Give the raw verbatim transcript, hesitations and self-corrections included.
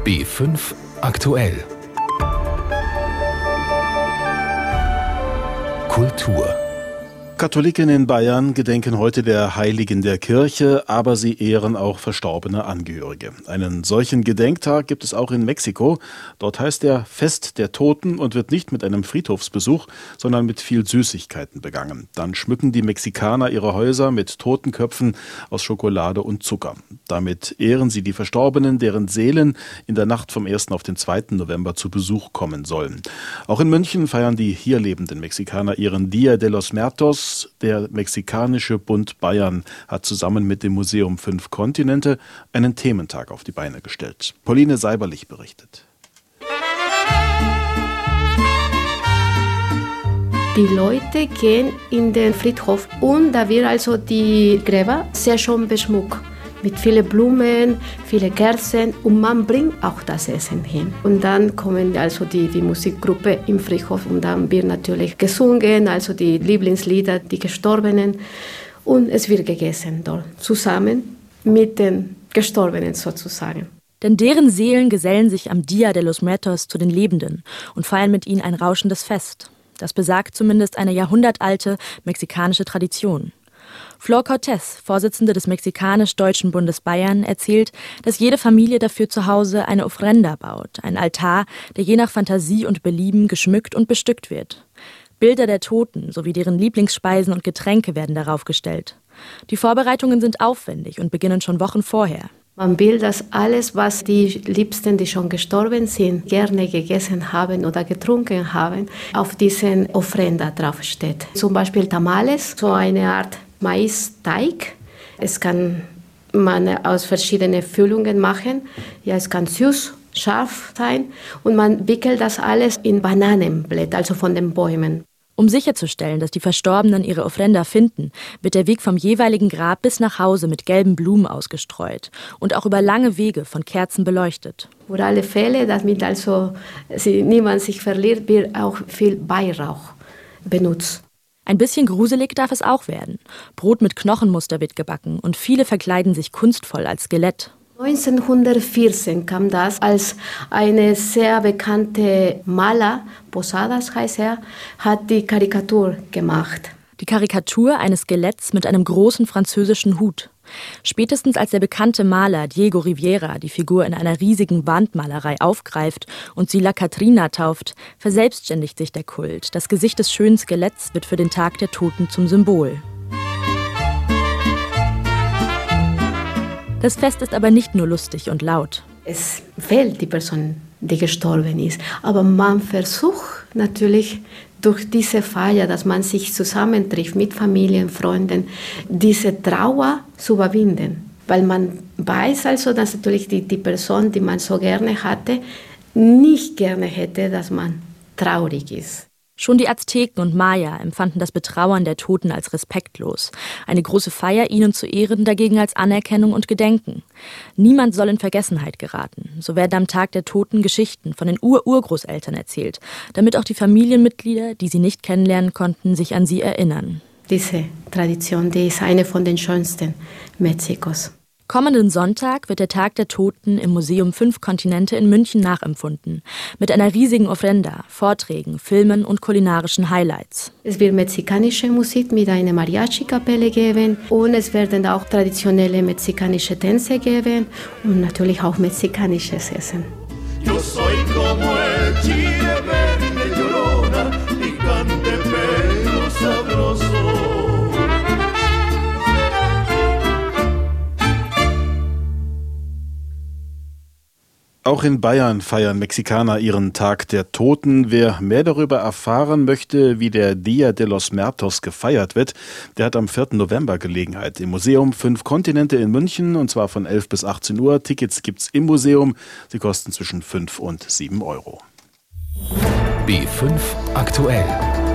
B fünf aktuell. Kultur. Katholiken in Bayern gedenken heute der Heiligen der Kirche, aber sie ehren auch verstorbene Angehörige. Einen solchen Gedenktag gibt es auch in Mexiko. Dort heißt er Fest der Toten und wird nicht mit einem Friedhofsbesuch, sondern mit viel Süßigkeiten begangen. Dann schmücken die Mexikaner ihre Häuser mit Totenköpfen aus Schokolade und Zucker. Damit ehren sie die Verstorbenen, deren Seelen in der Nacht vom ersten auf den zweiten November zu Besuch kommen sollen. Auch in München feiern die hier lebenden Mexikaner ihren Dia de los Muertos. Der Mexikanische Bund Bayern hat zusammen mit dem Museum Fünf Kontinente einen Thementag auf die Beine gestellt. Pauline Seiberlich berichtet. Die Leute gehen in den Friedhof und da wird also die Gräber sehr schön beschmückt. Mit vielen Blumen, vielen Kerzen und man bringt auch das Essen hin. Und dann kommen also die, die Musikgruppe im Friedhof und dann wird natürlich gesungen, also die Lieblingslieder, die Gestorbenen. Und es wird gegessen dort, zusammen mit den Gestorbenen sozusagen. Denn deren Seelen gesellen sich am Dia de los Muertos zu den Lebenden und feiern mit ihnen ein rauschendes Fest. Das besagt zumindest eine jahrhundertalte mexikanische Tradition. Flor Cortés, Vorsitzende des Mexikanisch-Deutschen Bundes Bayern, erzählt, dass jede Familie dafür zu Hause eine Ofrenda baut, ein Altar, der je nach Fantasie und Belieben geschmückt und bestückt wird. Bilder der Toten sowie deren Lieblingsspeisen und Getränke werden darauf gestellt. Die Vorbereitungen sind aufwendig und beginnen schon Wochen vorher. Man will, dass alles, was die Liebsten, die schon gestorben sind, gerne gegessen haben oder getrunken haben, auf diesen Ofrenda draufsteht. Zum Beispiel Tamales, so eine Art Maisteig. Es kann man aus verschiedenen Füllungen machen. Ja, es kann süß, scharf sein. Und man wickelt das alles in Bananenblätter, also von den Bäumen. Um sicherzustellen, dass die Verstorbenen ihre Ofrenda finden, wird der Weg vom jeweiligen Grab bis nach Hause mit gelben Blumen ausgestreut und auch über lange Wege von Kerzen beleuchtet. Für alle Fälle, damit also niemand sich verliert, wird auch viel Weihrauch benutzt. Ein bisschen gruselig darf es auch werden. Brot mit Knochenmuster wird gebacken und viele verkleiden sich kunstvoll als Skelett. neunzehnhundertvierzehn kam das, als eine sehr bekannte Maler, Posadas heißt er, hat die Karikatur gemacht. Die Karikatur eines Skeletts mit einem großen französischen Hut. Spätestens als der bekannte Maler Diego Rivera die Figur in einer riesigen Wandmalerei aufgreift und sie La Catrina tauft, verselbstständigt sich der Kult. Das Gesicht des schönen Skeletts wird für den Tag der Toten zum Symbol. Das Fest ist aber nicht nur lustig und laut. Es fehlt die Person, die gestorben ist. Aber man versucht natürlich durch diese Feier, dass man sich zusammentrifft mit Familien, Freunden, diese Trauer zu überwinden. Weil man weiß also, dass natürlich die, die Person, die man so gerne hatte, nicht gerne hätte, dass man traurig ist. Schon die Azteken und Maya empfanden das Betrauern der Toten als respektlos. Eine große Feier, ihnen zu ehren, dagegen als Anerkennung und Gedenken. Niemand soll in Vergessenheit geraten. So werden am Tag der Toten Geschichten von den Ur-Urgroßeltern erzählt, damit auch die Familienmitglieder, die sie nicht kennenlernen konnten, sich an sie erinnern. Diese Tradition, die ist eine von den schönsten Mexikos. Kommenden Sonntag wird der Tag der Toten im Museum Fünf Kontinente in München nachempfunden. Mit einer riesigen Ofrenda, Vorträgen, Filmen und kulinarischen Highlights. Es wird mexikanische Musik mit einer Mariachi-Kapelle geben und es werden auch traditionelle mexikanische Tänze geben und natürlich auch mexikanisches Essen. Yo soy como el chile verde llorona, picante pero sabroso. Auch in Bayern feiern Mexikaner ihren Tag der Toten. Wer mehr darüber erfahren möchte, wie der Dia de los Muertos gefeiert wird, der hat am vierten November Gelegenheit im Museum Fünf Kontinente in München, und zwar von elf bis achtzehn Uhr. Tickets gibt's im Museum. Sie kosten zwischen fünf und sieben Euro. B fünf aktuell.